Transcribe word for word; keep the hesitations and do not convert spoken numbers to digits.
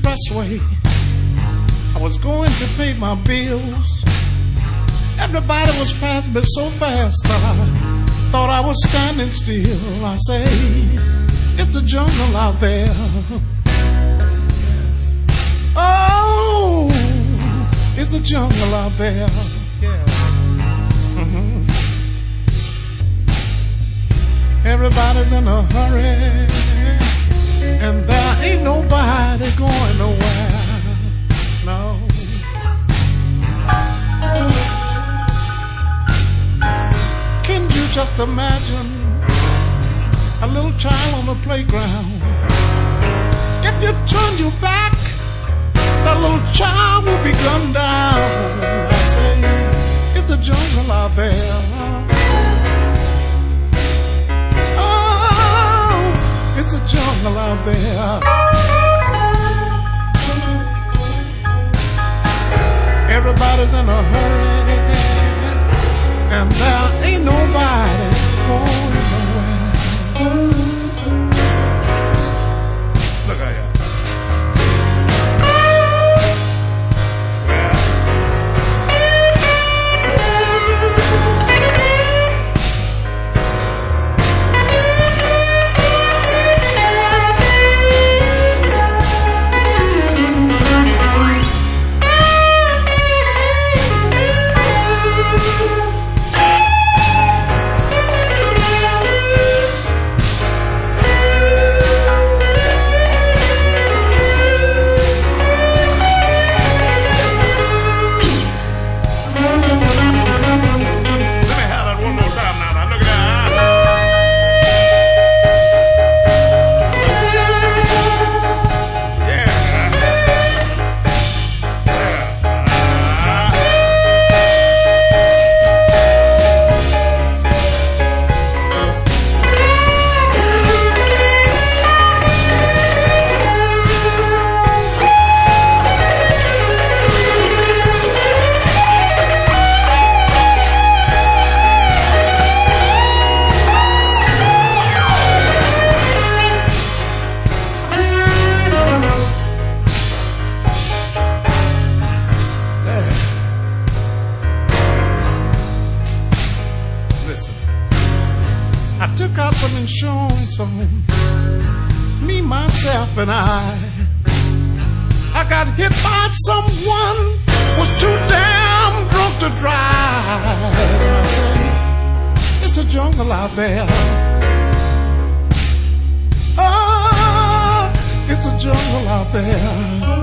expressway. I was going to pay my bills. Everybody was passing me so fast, I thought I was standing still. I say, it's a jungle out there. Oh, it's a jungle out there. Yeah. Mm-hmm. Everybody's in a hurry, and there ain't nobody going nowhere. No. Can you just imagine a little child on the playground? If you turn your back, that little child will be gunned down. I say, it's a jungle out there. Oh, it's a jungle out there. Everybody's in a hurry, and there ain't nobody going nowhere. Look at you. Insurance on me, myself, and I. I got hit by someone was too damn drunk to drive. I say, it's a jungle out there. Oh, it's a jungle out there.